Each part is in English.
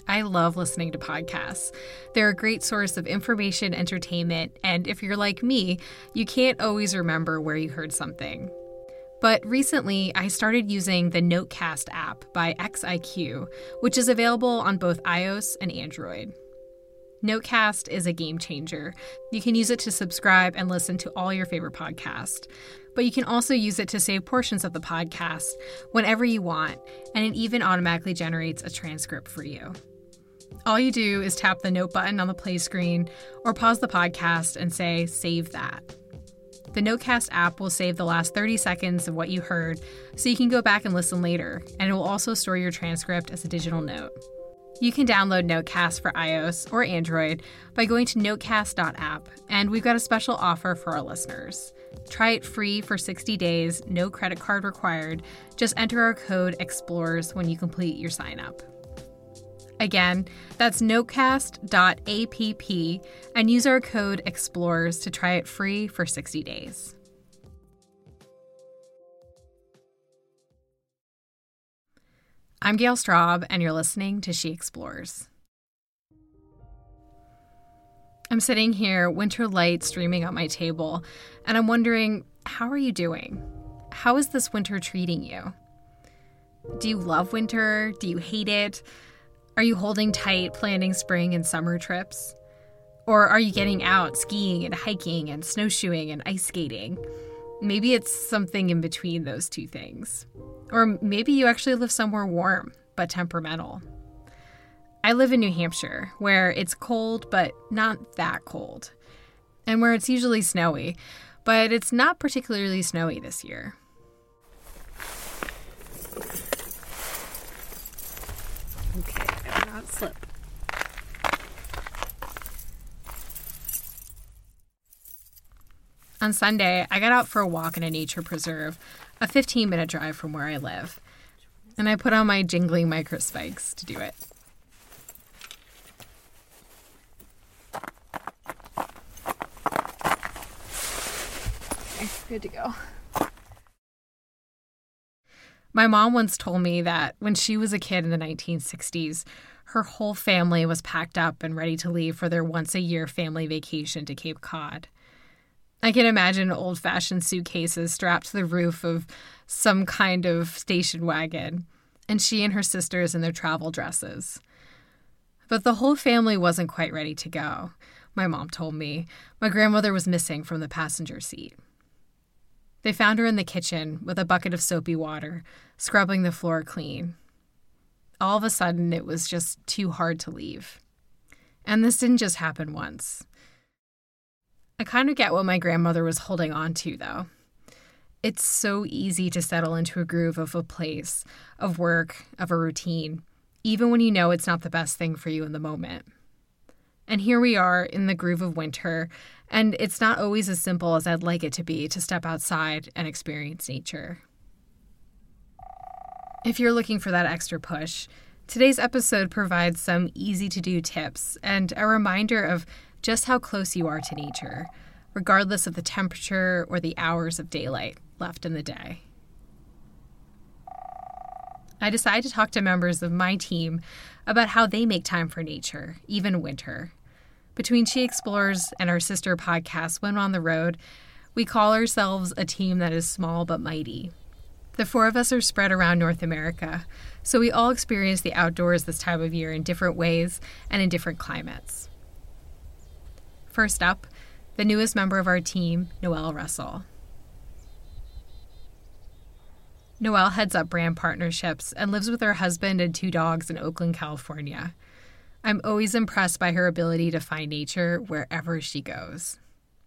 I love listening to podcasts. They're a great source of information, entertainment, and if you're like me, you can't always remember where you heard something. But recently, I started using the Notecast app by XIQ, which is available on both iOS and Android. Notecast is a game changer. You can use it to subscribe and listen to all your favorite podcasts. But you can also use it to save portions of the podcast whenever you want, and it even automatically generates a transcript for you. All you do is tap the Note button on the play screen or pause the podcast and say, "Save that." The Notecast app will save the last 30 seconds of what you heard so you can go back and listen later, and it will also store your transcript as a digital note. You can download Notecast for iOS or Android by going to notecast.app, and we've got a special offer for our listeners. Try it free for 60 days, no credit card required. Just enter our code EXPLORERS when you complete your sign up. Again, that's notecast.app and use our code EXPLORERS to try it free for 60 days. I'm Gail Straub, and you're listening to She Explores. I'm sitting here, winter light streaming on my table, and I'm wondering, how are you doing? How is this winter treating you? Do you love winter? Do you hate it? Are you holding tight, planning spring and summer trips? Or are you getting out, skiing and hiking and snowshoeing and ice skating? Maybe it's something in between those two things. Or maybe you actually live somewhere warm, but temperamental. I live in New Hampshire, where it's cold, but not that cold. And where it's usually snowy, but it's not particularly snowy this year. Okay, I better not slip. On Sunday, I got out for a walk in a nature preserve, a 15-minute drive from where I live. And I put on my jingling micro spikes to do it. Okay, good to go. My mom once told me that when she was a kid in the 1960s, her whole family was packed up and ready to leave for their once-a-year family vacation to Cape Cod. I can imagine old-fashioned suitcases strapped to the roof of some kind of station wagon, and she and her sisters in their travel dresses. But the whole family wasn't quite ready to go, my mom told me. My grandmother was missing from the passenger seat. They found her in the kitchen with a bucket of soapy water, scrubbing the floor clean. All of a sudden, it was just too hard to leave. And this didn't just happen once. I kind of get what my grandmother was holding on to, though. It's so easy to settle into a groove of a place, of work, of a routine, even when you know it's not the best thing for you in the moment. And here we are in the groove of winter, and it's not always as simple as I'd like it to be to step outside and experience nature. If you're looking for that extra push, today's episode provides some easy-to-do tips and a reminder of just how close you are to nature, regardless of the temperature or the hours of daylight left in the day. I decided to talk to members of my team about how they make time for nature, even in winter. Between She Explores and our sister podcast, When on the Road, we call ourselves a team that is small but mighty. The four of us are spread around North America, so we all experience the outdoors this time of year in different ways and in different climates. First up, the newest member of our team, Noelle Russell. Noelle heads up brand partnerships and lives with her husband and 2 dogs in Oakland, California. I'm always impressed by her ability to find nature wherever she goes.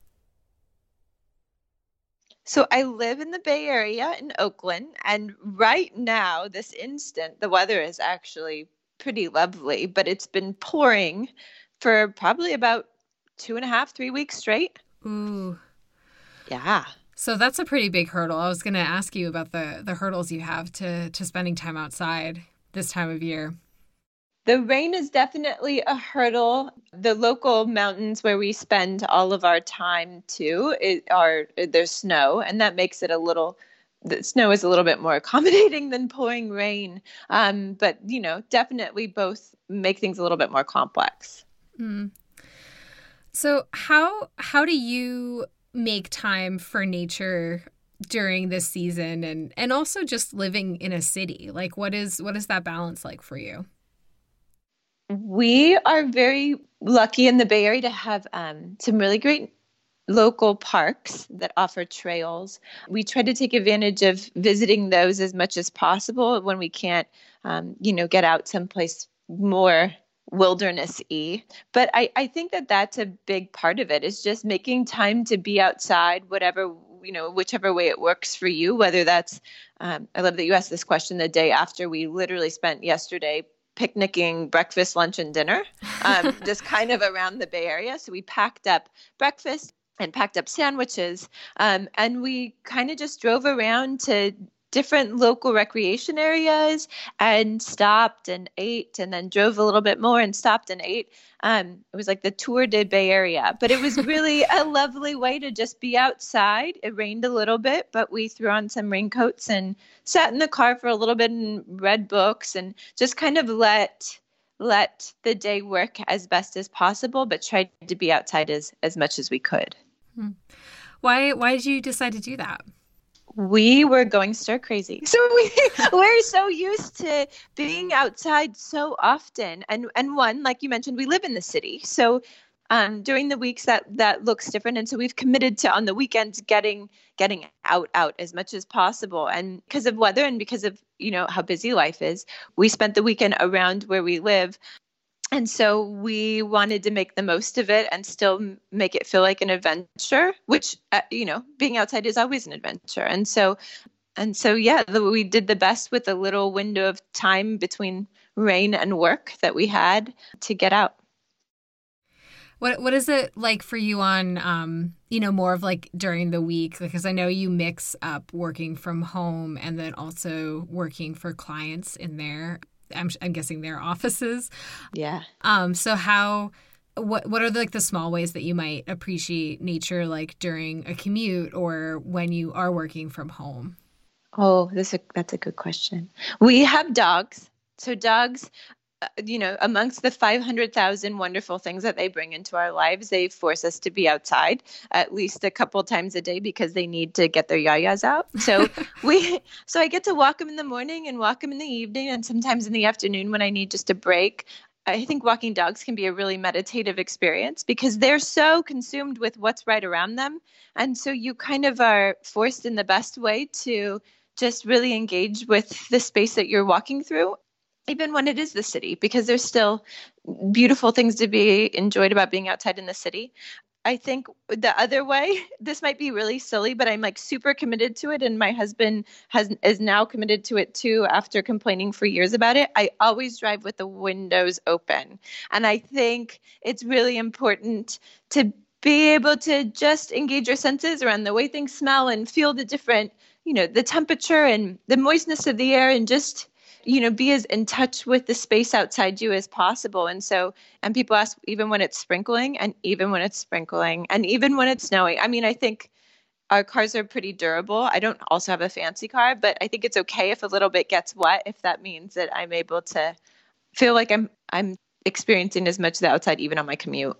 So I live in the Bay Area in Oakland, and right now, this instant, the weather is actually pretty lovely, but it's been pouring for probably about 2.5, 3 weeks straight. Ooh. Yeah. So that's a pretty big hurdle. I was going to ask you about the hurdles you have to spending time outside this time of year. The rain is definitely a hurdle. The local mountains where we spend all of our time too, there's snow, and that makes it a little the snow is a little bit more accommodating than pouring rain. But, definitely both make things a little bit more complex. Mm. So how do you make time for nature during this season and also just living in a city? Like what is that balance like for you? We are very lucky in the Bay Area to have some really great local parks that offer trails. We try to take advantage of visiting those as much as possible when we can't, get out someplace more wilderness-y. But I think that that's a big part of it is just making time to be outside, whatever, whichever way it works for you, whether that's, I love that you asked this question the day after we literally spent yesterday picnicking breakfast, lunch, and dinner, just kind of around the Bay Area. So we packed up breakfast and packed up sandwiches. And we kind of just drove around to different local recreation areas and stopped and ate and then drove a little bit more and stopped and ate. It was like the Tour de Bay Area, but it was really a lovely way to just be outside. It rained a little bit, but we threw on some raincoats and sat in the car for a little bit and read books and just kind of let the day work as best as possible, but tried to be outside as much as we could. Why did you decide to do that? We were going stir crazy. So we're so used to being outside so often. And one, like you mentioned, we live in the city. So during the weeks that looks different. And so we've committed to on the weekends getting out as much as possible. And because of weather and because of, how busy life is, we spent the weekend around where we live. And so we wanted to make the most of it and still make it feel like an adventure, which, being outside is always an adventure. And so, yeah, we did the best with the little window of time between rain and work that we had to get out. What is it like for you on, more of like during the week? Because I know you mix up working from home and then also working for clients in there. I'm guessing their offices. Yeah. So what are the small ways that you might appreciate nature like during a commute or when you are working from home? Oh, that's a good question. We have dogs. So dogs, amongst the 500,000 wonderful things that they bring into our lives, they force us to be outside at least a couple times a day because they need to get their yayas out. So I get to walk them in the morning and walk them in the evening and sometimes in the afternoon when I need just a break. I think walking dogs can be a really meditative experience because they're so consumed with what's right around them. And so you kind of are forced in the best way to just really engage with the space that you're walking through, even when it is the city, because there's still beautiful things to be enjoyed about being outside in the city. I think the other way, this might be really silly, but I'm like super committed to it. And my husband is now committed to it too, after complaining for years about it. I always drive with the windows open. And I think it's really important to be able to just engage your senses around the way things smell and feel the different, the temperature and the moistness of the air and just be as in touch with the space outside you as possible. And people ask, even when it's sprinkling and even when it's sprinkling and even when it's snowing. I mean, I think our cars are pretty durable. I don't also have a fancy car, but I think it's okay if a little bit gets wet, if that means that I'm able to feel like I'm experiencing as much of the outside, even on my commute.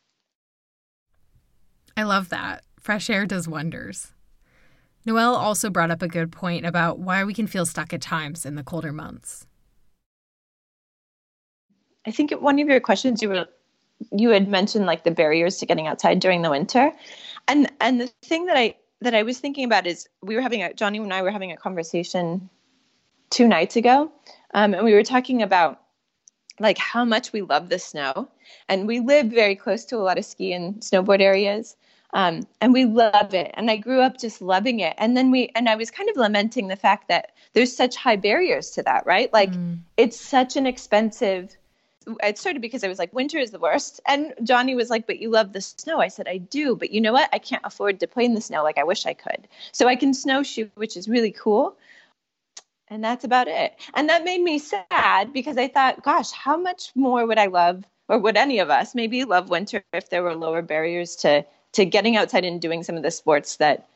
I love that. Fresh air does wonders. Noelle also brought up a good point about why we can feel stuck at times in the colder months. I think one of your questions you had mentioned like the barriers to getting outside during the winter, and the thing that I was thinking about is Johnny and I were having a conversation 2 nights ago, and we were talking about like how much we love the snow, and we live very close to a lot of ski and snowboard areas. And we love it. And I grew up just loving it. And I was kind of lamenting the fact that there's such high barriers to that, right? Like it's such an expensive, it started because I was like, winter is the worst. And Johnny was like, but you love the snow. I said, I do. But you know what? I can't afford to play in the snow like I wish I could. So I can snowshoe, which is really cool. And that's about it. And that made me sad because I thought, gosh, how much more would I love, or would any of us maybe love winter if there were lower barriers to getting outside and doing some of the sports that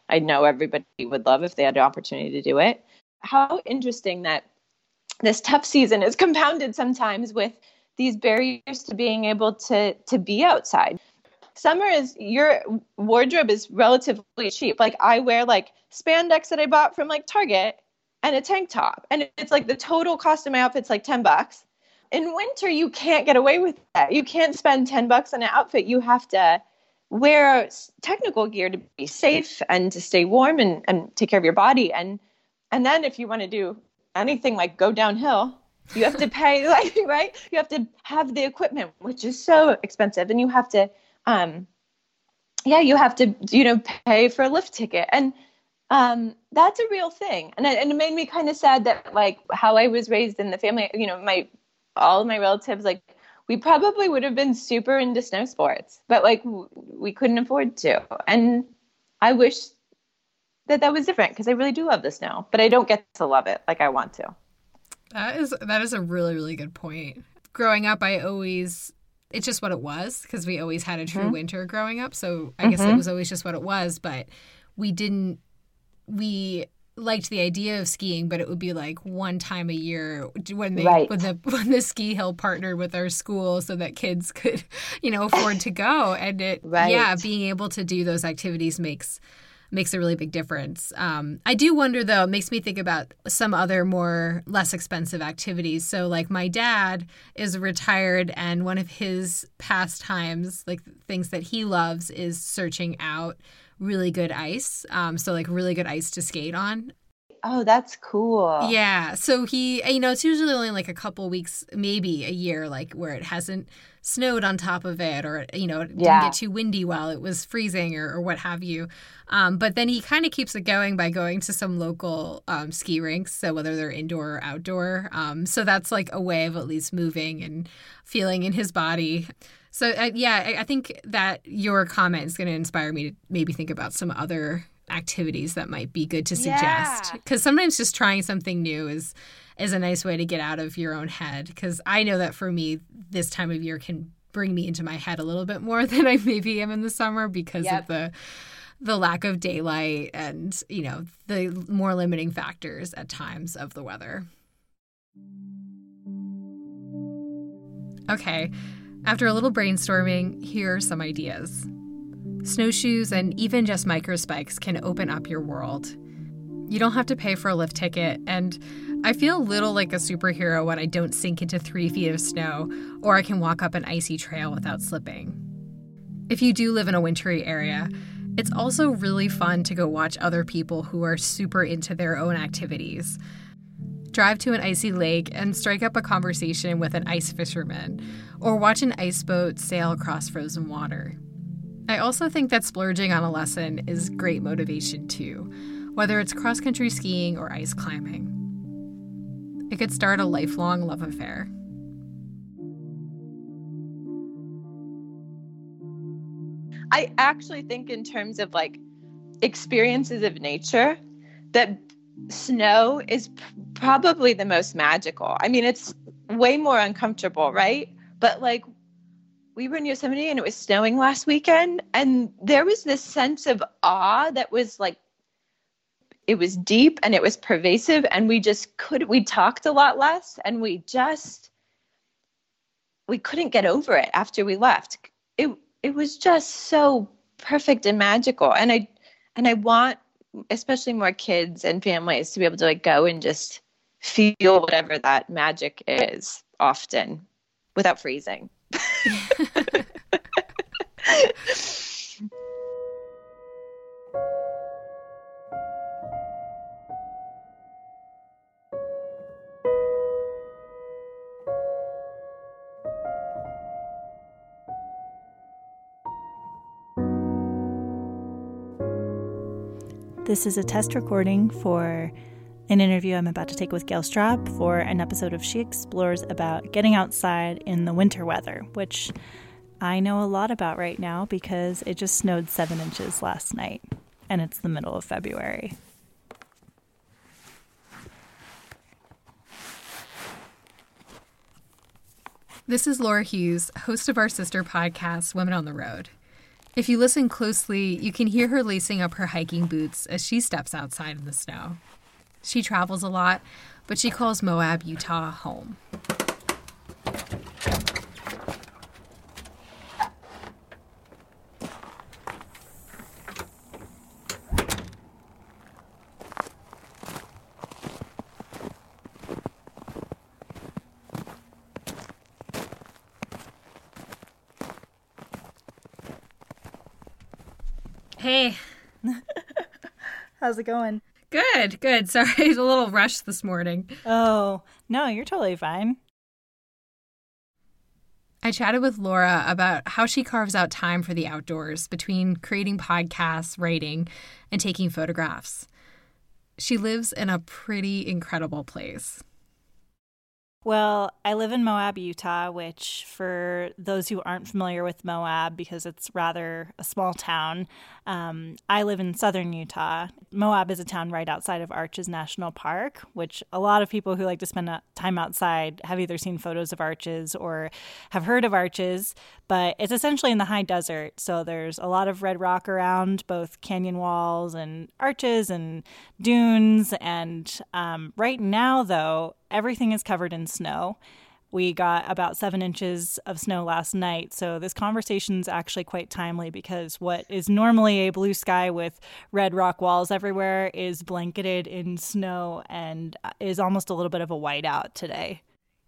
I know everybody would love if they had the opportunity to do it. How interesting that this tough season is compounded sometimes with these barriers to being able to be outside. Summer is, your wardrobe is relatively cheap. Like I wear like spandex that I bought from like Target and a tank top. And it's like the total cost of my outfit's like $10. In winter, you can't get away with that. You can't spend $10 on an outfit. You have to wear technical gear to be safe and to stay warm and take care of your body. And then if you want to do anything like go downhill, you have to pay, like, right? You have to have the equipment, which is so expensive. And you have to, you have to, pay for a lift ticket. And that's a real thing. And it made me kind of sad that, like, how I was raised in the family, all of my relatives, like, we probably would have been super into snow sports, but like we couldn't afford to. And I wish that was different, because I really do love the snow, but I don't get to love it like I want to. That is a really, really good point. Growing up, it's just what it was, because we always had a true winter growing up. So I guess it was always just what it was, but we liked the idea of skiing, but it would be like one time a year when the ski hill partnered with our school so that kids could, afford to go. And being able to do those activities makes a really big difference. I do wonder, though, it makes me think about some other less expensive activities. So like my dad is retired, and one of his pastimes, like things that he loves, is searching out really good ice. So like really good ice to skate on. Oh, that's cool. Yeah. So he, it's usually only like a couple weeks, maybe a year, like where it hasn't snowed on top of it, or, it didn't get too windy while it was freezing or what have you. But then he kind of keeps it going by going to some local ski rinks. So whether they're indoor or outdoor. So that's like a way of at least moving and feeling in his body. So, I think that your comment is going to inspire me to maybe think about some other activities that might be good to suggest. Because sometimes just trying something new is a nice way to get out of your own head. Because I know that for me, this time of year can bring me into my head a little bit more than I maybe am in the summer, because of the lack of daylight and, the more limiting factors at times of the weather. Okay. After a little brainstorming, here are some ideas. Snowshoes and even just microspikes can open up your world. You don't have to pay for a lift ticket, and I feel a little like a superhero when I don't sink into 3 feet of snow, or I can walk up an icy trail without slipping. If you do live in a wintry area, it's also really fun to go watch other people who are super into their own activities. Drive to an icy lake and strike up a conversation with an ice fisherman, or watch an ice boat sail across frozen water. I also think that splurging on a lesson is great motivation too, whether it's cross-country skiing or ice climbing. It could start a lifelong love affair. I actually think, in terms of like experiences of nature, that snow is probably the most magical. I mean, it's way more uncomfortable, right? But like, we were in Yosemite and it was snowing last weekend, and there was this sense of awe that was like, it was deep and it was pervasive, and we talked a lot less, and we couldn't get over it after we left. It was just so perfect and magical. And I want, especially more kids and families, to be able to like go and just feel whatever that magic is often without freezing. This is a test recording for an interview I'm about to take with Gail Straub for an episode of She Explores about getting outside in the winter weather, which I know a lot about right now because it just snowed 7 inches last night, and it's the middle of February. This is Laura Hughes, host of our sister podcast, Women on the Road. If you listen closely, you can hear her lacing up her hiking boots as she steps outside in the snow. She travels a lot, but she calls Moab, Utah home. Hey. How's it going? Good, good. Sorry, I was a little rushed this morning. Oh, no, you're totally fine. I chatted with Laura about how she carves out time for the outdoors between creating podcasts, writing, and taking photographs. She lives in a pretty incredible place. Well, I live in Moab, Utah, which for those who aren't familiar with Moab, because it's rather a small town, I live in southern Utah. Moab is a town right outside of Arches National Park, which a lot of people who like to spend time outside have either seen photos of Arches or have heard of Arches, but it's essentially in the high desert. So there's a lot of red rock around, both canyon walls and arches and dunes. And right now, though, everything is covered in snow. We got about 7 inches of snow last night, so this conversation's actually quite timely because what is normally a blue sky with red rock walls everywhere is blanketed in snow and is almost a little bit of a whiteout today.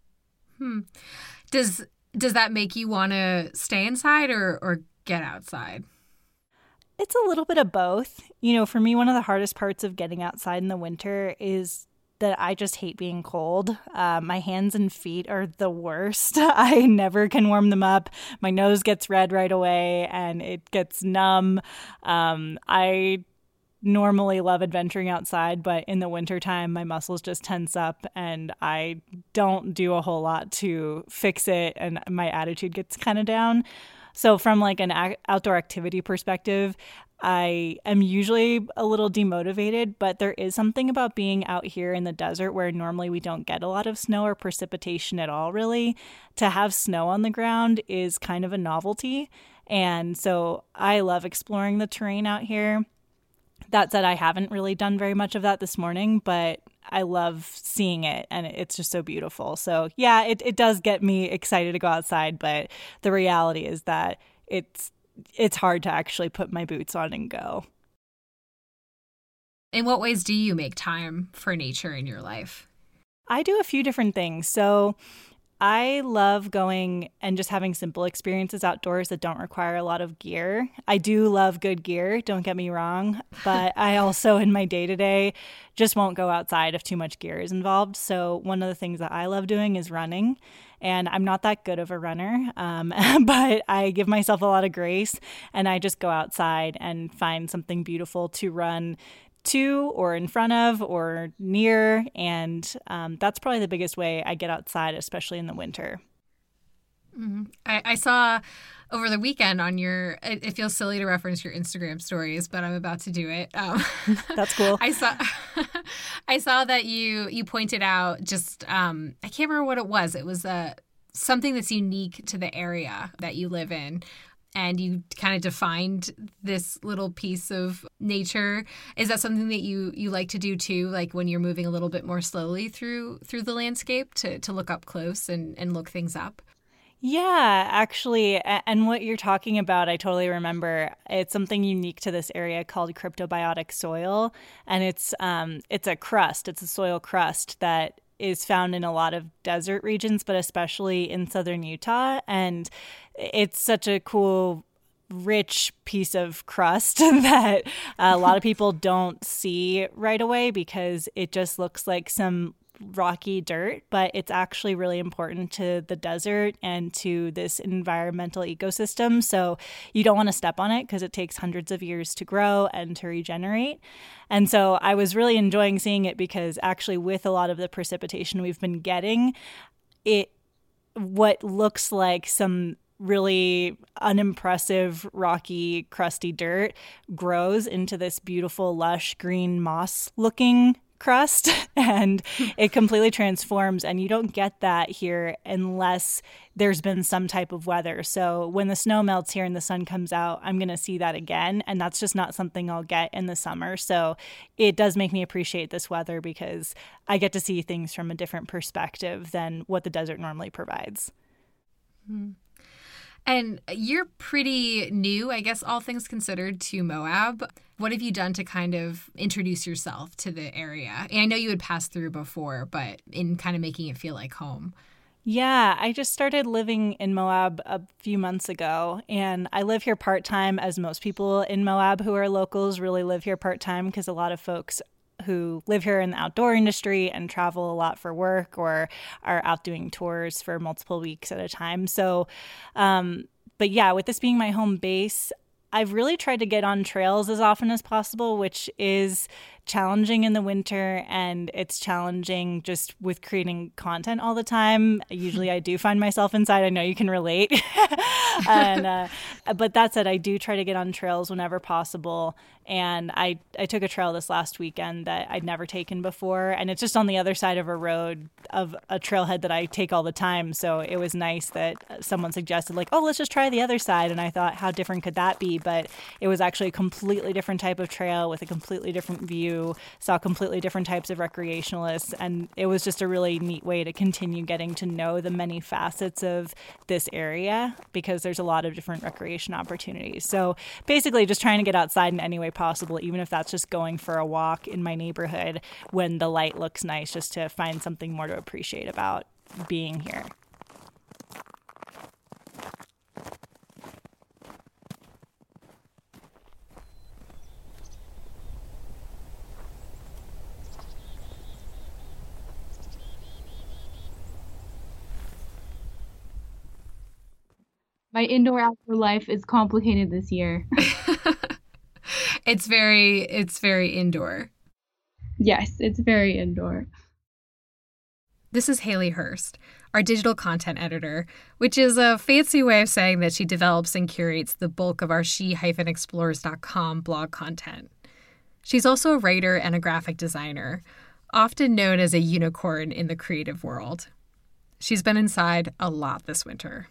Does that make you want to stay inside or get outside? It's a little bit of both. You know, for me, one of the hardest parts of getting outside in the winter is that I just hate being cold. My hands and feet are the worst. I never can warm them up. My nose gets red right away and it gets numb. I normally love adventuring outside, but in the wintertime, my muscles just tense up and I don't do a whole lot to fix it and my attitude gets kind of down. So from like an outdoor activity perspective, I am usually a little demotivated, but there is something about being out here in the desert where normally we don't get a lot of snow or precipitation at all, really. To have snow on the ground is kind of a novelty. And so I love exploring the terrain out here. That said, I haven't really done very much of that this morning, but I love seeing it and it's just so beautiful. So yeah, it does get me excited to go outside, but the reality is that it's hard to actually put my boots on and go. In what ways do you make time for nature in your life? I do a few different things. So I love going and just having simple experiences outdoors that don't require a lot of gear. I do love good gear, don't get me wrong, but I also in my day-to-day just won't go outside if too much gear is involved. So one of the things that I love doing is running. And I'm not that good of a runner, but I give myself a lot of grace and I just go outside and find something beautiful to run to or in front of or near. And that's probably the biggest way I get outside, especially in the winter. Mm-hmm. I saw over the weekend on it feels silly to reference your Instagram stories, but I'm about to do it. That's cool. I saw that you pointed out just, I can't remember what it was. It was something that's unique to the area that you live in. And you kind of defined this little piece of nature. Is that something that you like to do too? Like when you're moving a little bit more slowly through the landscape to look up close and look things up? Yeah, actually, and what you're talking about, I totally remember. It's something unique to this area called cryptobiotic soil, and it's a crust. It's a soil crust that is found in a lot of desert regions, but especially in southern Utah. And it's such a cool, rich piece of crust that a lot of people don't see right away because it just looks like some rocky dirt, but it's actually really important to the desert and to this environmental ecosystem. So you don't want to step on it because it takes hundreds of years to grow and to regenerate. And so I was really enjoying seeing it because actually with a lot of the precipitation we've been getting, what looks like some really unimpressive, rocky, crusty dirt grows into this beautiful, lush, green moss-looking crust and it completely transforms. And you don't get that here unless there's been some type of weather. So when the snow melts here and the sun comes out, I'm going to see that again. And that's just not something I'll get in the summer. So it does make me appreciate this weather because I get to see things from a different perspective than what the desert normally provides. Mm-hmm. And you're pretty new, I guess, all things considered, to Moab. What have you done to kind of introduce yourself to the area? And I know you had passed through before, but in kind of making it feel like home. Yeah, I just started living in Moab a few months ago, and I live here part-time, as most people in Moab who are locals really live here part-time, because a lot of folks who live here in the outdoor industry and travel a lot for work or are out doing tours for multiple weeks at a time. So, but yeah, with this being my home base, I've really tried to get on trails as often as possible, which is challenging in the winter, and it's challenging just with creating content all the time. Usually I do find myself inside. I know you can relate. But that said, I do try to get on trails whenever possible. And I took a trail this last weekend that I'd never taken before. And it's just on the other side of a road of a trailhead that I take all the time. So it was nice that someone suggested, like, oh, let's just try the other side. And I thought, how different could that be? But it was actually a completely different type of trail with a completely different view, saw completely different types of recreationalists. And it was just a really neat way to continue getting to know the many facets of this area, because there's a lot of different recreation opportunities. So basically just trying to get outside in any way possible, even if that's just going for a walk in my neighborhood when the light looks nice, just to find something more to appreciate about being here. My indoor-outdoor life is complicated this year. It's very indoor. Yes, it's very indoor. This is Haley Hurst, our digital content editor, which is a fancy way of saying that she develops and curates the bulk of our she-explores.com blog content. She's also a writer and a graphic designer, often known as a unicorn in the creative world. She's been inside a lot this winter.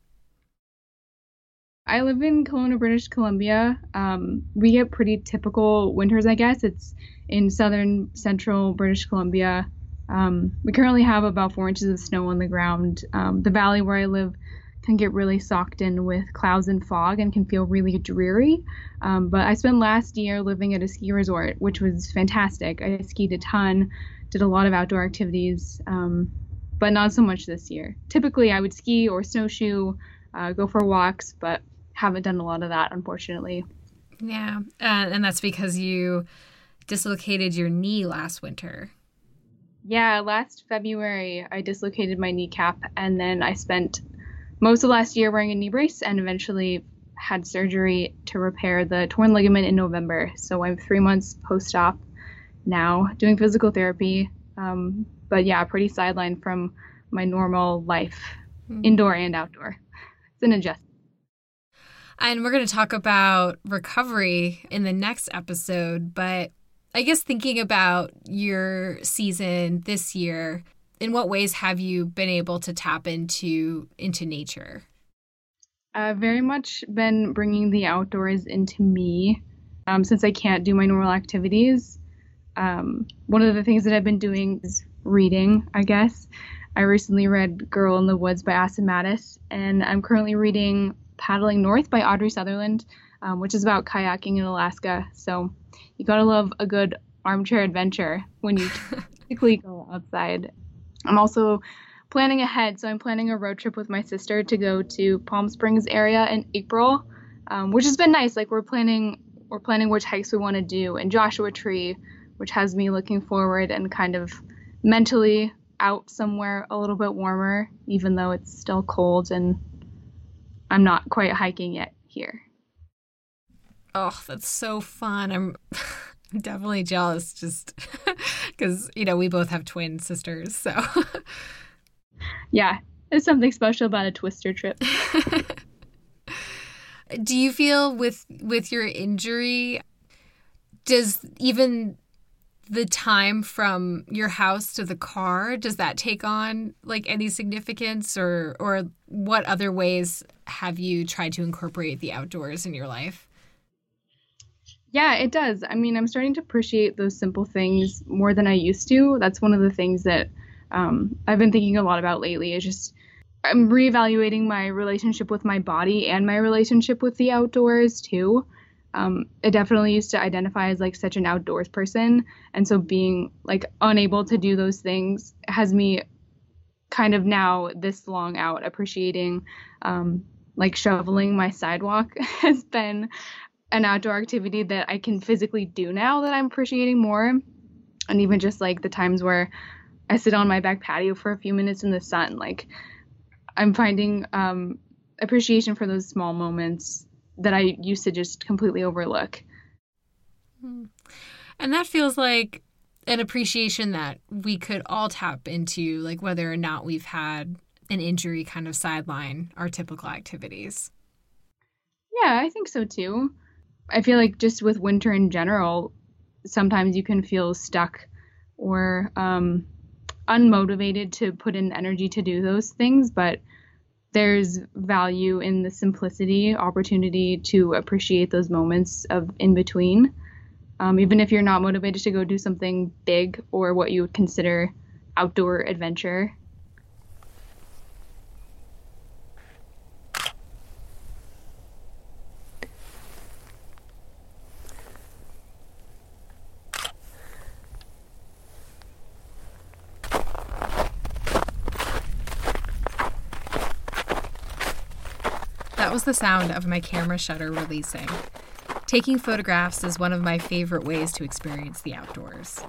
I live in Kelowna, British Columbia. We get pretty typical winters, I guess. It's in southern central British Columbia. We currently have about 4 inches of snow on the ground. The valley where I live can get really socked in with clouds and fog and can feel really dreary. But I spent last year living at a ski resort, which was fantastic. I skied a ton, did a lot of outdoor activities, but not so much this year. Typically, I would ski or snowshoe, go for walks, but haven't done a lot of that, unfortunately. Yeah, and that's because you dislocated your knee last winter. Yeah, last February, I dislocated my kneecap, and then I spent most of last year wearing a knee brace and eventually had surgery to repair the torn ligament in November. So I'm 3 months post-op now, doing physical therapy. But yeah, pretty sidelined from my normal life, indoor and outdoor. It's an adjustment. And we're going to talk about recovery in the next episode, but I guess thinking about your season this year, in what ways have you been able to tap into nature? I've very much been bringing the outdoors into me since I can't do my normal activities. One of the things that I've been doing is reading, I guess. I recently read Girl in the Woods by Asa Mattis, and I'm currently reading Paddling North by Audrey Sutherland, which is about kayaking in Alaska. So you gotta love a good armchair adventure when you typically go outside. I'm also planning ahead, so I'm planning a road trip with my sister to go to Palm Springs area in April, which has been nice. Like we're planning which hikes we want to do, and Joshua Tree, which has me looking forward and kind of mentally out somewhere a little bit warmer, even though it's still cold and I'm not quite hiking yet here. Oh, that's so fun. I'm definitely jealous just because, we both have twin sisters. So, yeah, there's something special about a Twister trip. Do you feel with your injury, does even the time from your house to the car, does that take on like any significance, or what other ways have you tried to incorporate the outdoors in your life? Yeah, it does. I mean, I'm starting to appreciate those simple things more than I used to. That's one of the things that I've been thinking a lot about lately, is just I'm reevaluating my relationship with my body and my relationship with the outdoors too. I definitely used to identify as like such an outdoors person. And so being like unable to do those things has me kind of now this long out appreciating like shoveling my sidewalk has been an outdoor activity that I can physically do now that I'm appreciating more. And even just like the times where I sit on my back patio for a few minutes in the sun, like I'm finding appreciation for those small moments that I used to just completely overlook. And that feels like an appreciation that we could all tap into, like whether or not we've had an injury kind of sideline our typical activities. Yeah, I think so too. I feel like just with winter in general, sometimes you can feel stuck or unmotivated to put in energy to do those things, but there's value in the simplicity, opportunity to appreciate those moments of in between. Even if you're not motivated to go do something big or what you would consider outdoor adventure. That was the sound of my camera shutter releasing. Taking photographs is one of my favorite ways to experience the outdoors.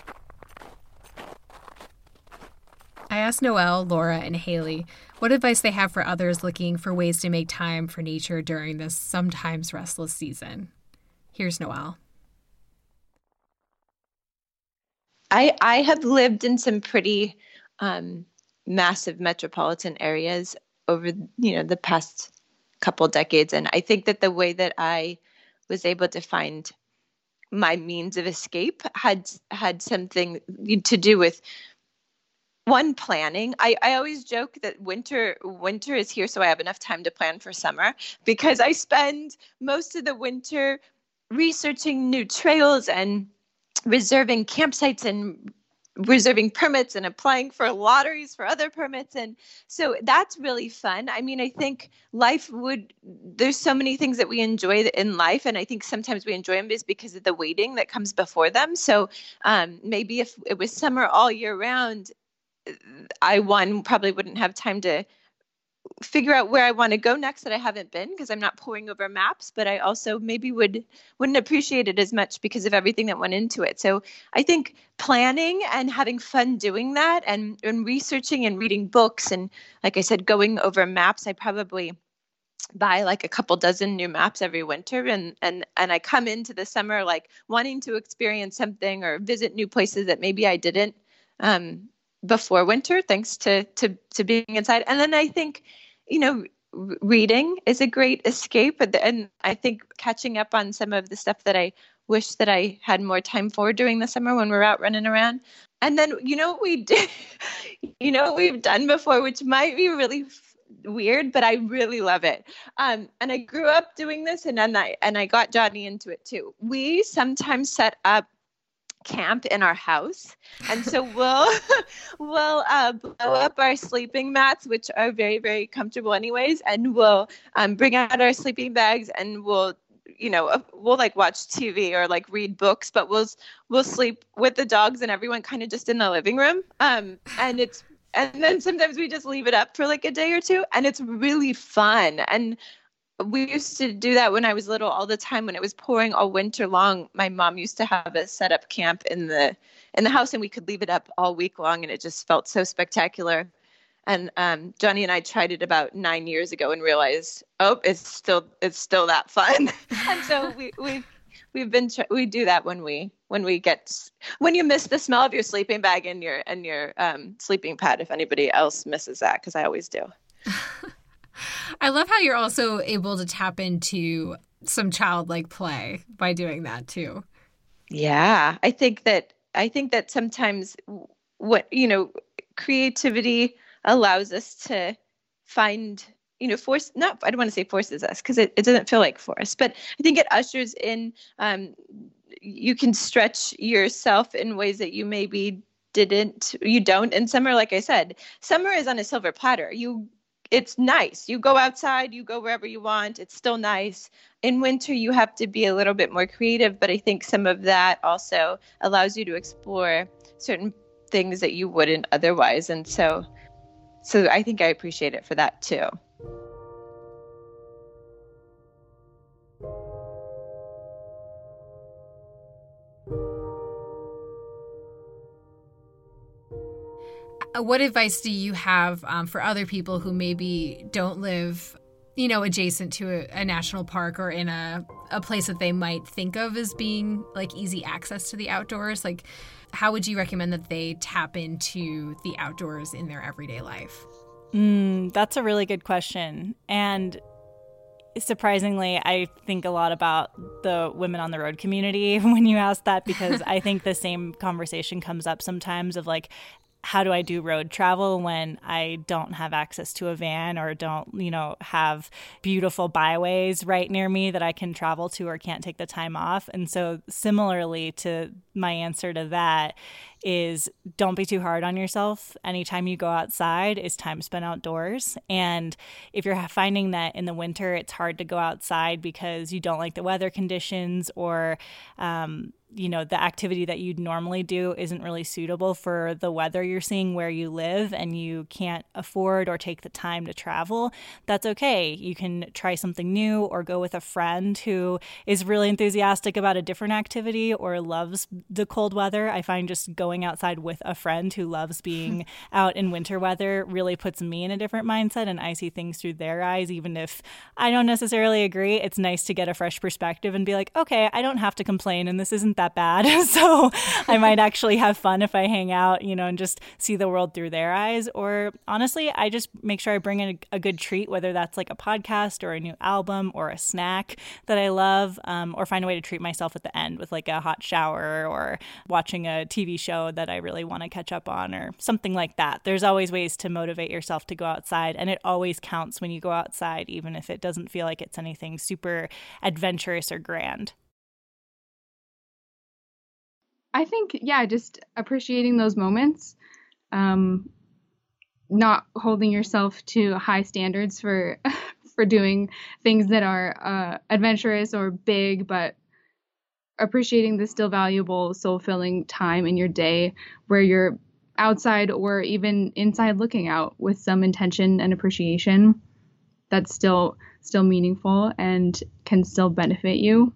I asked Noelle, Laura, and Haley what advice they have for others looking for ways to make time for nature during this sometimes restless season. Here's Noelle. I have lived in some pretty massive metropolitan areas over, the past couple decades. And I think that the way that I was able to find my means of escape had something to do with one, planning. I always joke that winter is here, so I have enough time to plan for summer, because I spend most of the winter researching new trails and reserving campsites and reserving permits and applying for lotteries for other permits. And so that's really fun. I mean, I think there's so many things that we enjoy in life. And I think sometimes we enjoy them is because of the waiting that comes before them. So maybe if it was summer all year round, I probably wouldn't have time to figure out where I want to go next that I haven't been, because I'm not poring over maps, but I also maybe wouldn't appreciate it as much because of everything that went into it. So I think planning and having fun doing that and researching and reading books and, like I said, going over maps. I probably buy like a couple dozen new maps every winter, and I come into the summer like wanting to experience something or visit new places that maybe I didn't before winter, thanks to being inside. And then I think, reading is a great escape. And I think catching up on some of the stuff that I wish that I had more time for during the summer when we're out running around. And then, what we did, what we've done before, which might be really weird, but I really love it. And I grew up doing this, and I got Johnny into it too. We sometimes set up camp in our house, and so we'll blow up our sleeping mats, which are very, very comfortable anyways, and we'll bring out our sleeping bags, and we'll like watch TV or like read books, but we'll sleep with the dogs and everyone kind of just in the living room, and then sometimes we just leave it up for like a day or two, and it's really fun. And we used to do that when I was little all the time. When it was pouring all winter long, my mom used to have us set up camp in the house, and we could leave it up all week long, and it just felt so spectacular. And Johnny and I tried it about 9 years ago and realized, it's still that fun. And so we do that when you miss the smell of your sleeping bag and your sleeping pad. If anybody else misses that, because I always do. I love how you're also able to tap into some childlike play by doing that too. Yeah, I think that I think that sometimes what, creativity allows us to find, force, not, I don't want to say forces us because it doesn't feel like force, but I think it ushers in, you can stretch yourself in ways that you maybe you don't. And summer, like I said, summer is on a silver platter. It's nice. You go outside, you go wherever you want. It's still nice. In winter, you have to be a little bit more creative, but I think some of that also allows you to explore certain things that you wouldn't otherwise. And so I think I appreciate it for that too. What advice do you have for other people who maybe don't live, adjacent to a national park or in a place that they might think of as being like easy access to the outdoors? Like, how would you recommend that they tap into the outdoors in their everyday life? That's a really good question. And surprisingly, I think a lot about the Women on the Road community when you ask that, because I think the same conversation comes up sometimes of like, how do I do road travel when I don't have access to a van or don't, have beautiful byways right near me that I can travel to or can't take the time off? And so similarly to my answer to that is don't be too hard on yourself. Anytime you go outside is time spent outdoors. And if you're finding that in the winter it's hard to go outside because you don't like the weather conditions or the activity that you'd normally do isn't really suitable for the weather you're seeing where you live and you can't afford or take the time to travel, that's okay. You can try something new or go with a friend who is really enthusiastic about a different activity or loves the cold weather. I find just going outside with a friend who loves being out in winter weather really puts me in a different mindset and I see things through their eyes. Even if I don't necessarily agree, it's nice to get a fresh perspective and be like, okay, I don't have to complain and this isn't that bad. So I might actually have fun if I hang out, and just see the world through their eyes. Or honestly, I just make sure I bring in a good treat, whether that's like a podcast or a new album or a snack that I love, or find a way to treat myself at the end with like a hot shower or watching a TV show that I really want to catch up on or something like that. There's always ways to motivate yourself to go outside, and it always counts when you go outside, even if it doesn't feel like it's anything super adventurous or grand. I think, just appreciating those moments, not holding yourself to high standards for doing things that are adventurous or big, but appreciating the still valuable, soul-filling time in your day where you're outside or even inside looking out with some intention and appreciation that's still meaningful and can still benefit you.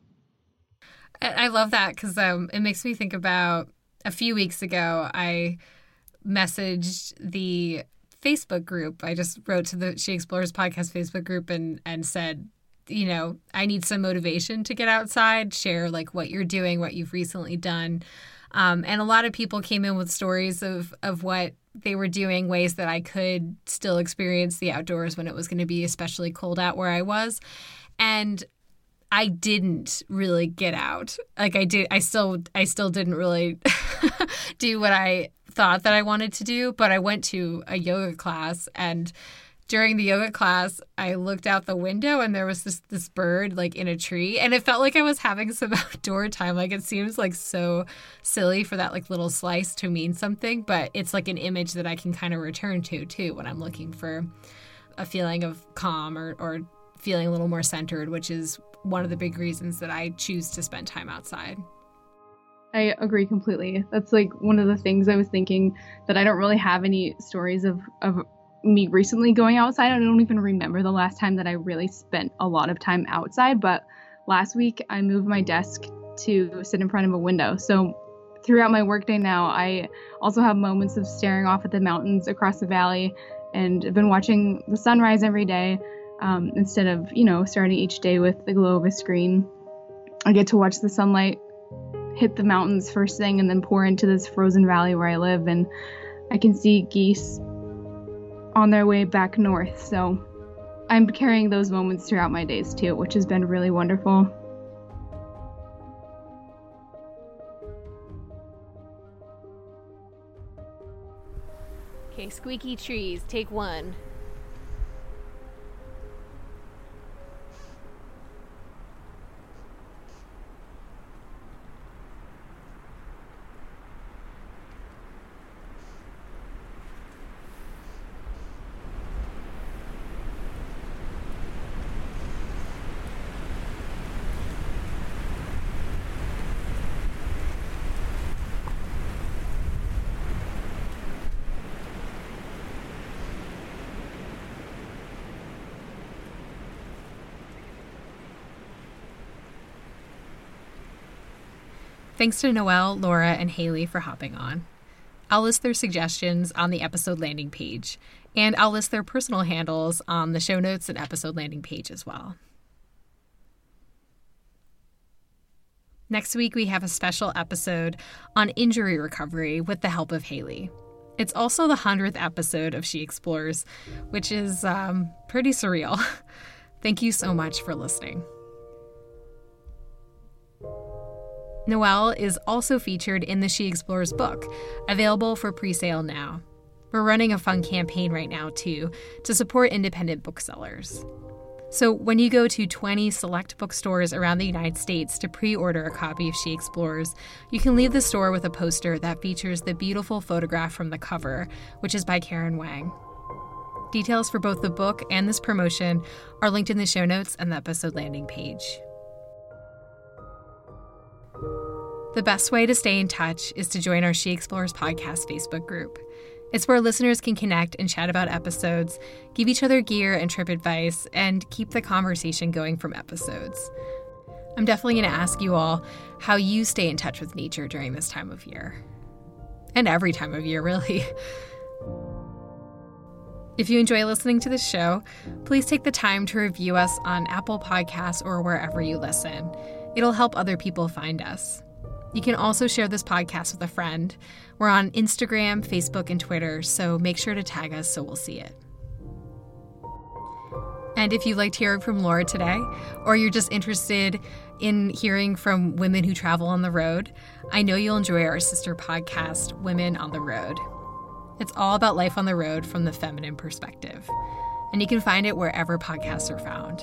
I love that because it makes me think about a few weeks ago, I messaged the Facebook group. I just wrote to the She Explores podcast Facebook group and said, I need some motivation to get outside, share like what you're doing, what you've recently done. And a lot of people came in with stories of what they were doing, ways that I could still experience the outdoors when it was going to be especially cold out where I was. And I didn't really get out. Like I still didn't really do what I thought that I wanted to do, but I went to a yoga class, and during the yoga class, I looked out the window and there was this bird like in a tree, and it felt like I was having some outdoor time. Like it seems like so silly for that like little slice to mean something, but it's like an image that I can kind of return to too when I'm looking for a feeling of calm or feeling a little more centered, which is one of the big reasons that I choose to spend time outside. I agree completely. That's like one of the things I was thinking, that I don't really have any stories of me recently going outside. I don't even remember the last time that I really spent a lot of time outside, but last week I moved my desk to sit in front of a window. So throughout my workday now, I also have moments of staring off at the mountains across the valley, and I've been watching the sunrise every day. Instead of, starting each day with the glow of a screen. I get to watch the sunlight hit the mountains first thing and then pour into this frozen valley where I live, and I can see geese on their way back north. So I'm carrying those moments throughout my days too, which has been really wonderful. Okay, squeaky trees, take one. Thanks to Noelle, Laura, and Haley for hopping on. I'll list their suggestions on the episode landing page, and I'll list their personal handles on the show notes and episode landing page as well. Next week, we have a special episode on injury recovery with the help of Haley. It's also the 100th episode of She Explores, which is pretty surreal. Thank you so much for listening. Noelle is also featured in the She Explores book, available for pre-sale now. We're running a fun campaign right now, too, to support independent booksellers. So when you go to 20 select bookstores around the United States to pre-order a copy of She Explores, you can leave the store with a poster that features the beautiful photograph from the cover, which is by Karen Wang. Details for both the book and this promotion are linked in the show notes and the episode landing page. The best way to stay in touch is to join our She Explores podcast Facebook group. It's where listeners can connect and chat about episodes, give each other gear and trip advice, and keep the conversation going from episodes. I'm definitely going to ask you all how you stay in touch with nature during this time of year. And every time of year, really. If you enjoy listening to this show, please take the time to review us on Apple Podcasts or wherever you listen. It'll help other people find us. You can also share this podcast with a friend. We're on Instagram, Facebook, and Twitter, so make sure to tag us so we'll see it. And if you liked hearing from Laura today, or you're just interested in hearing from women who travel on the road, I know you'll enjoy our sister podcast, Women on the Road. It's all about life on the road from the feminine perspective. And you can find it wherever podcasts are found.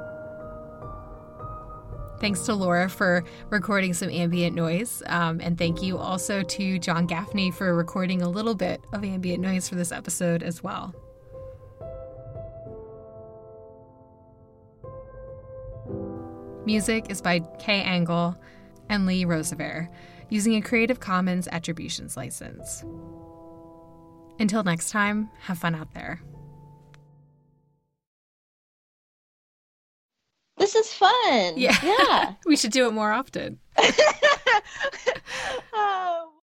Thanks to Laura for recording some ambient noise, and thank you also to John Gaffney for recording a little bit of ambient noise for this episode as well. Music is by Kay Angle and Lee Roosevelt, using a Creative Commons Attributions license. Until next time, have fun out there. This is fun. Yeah. We should do it more often. Oh.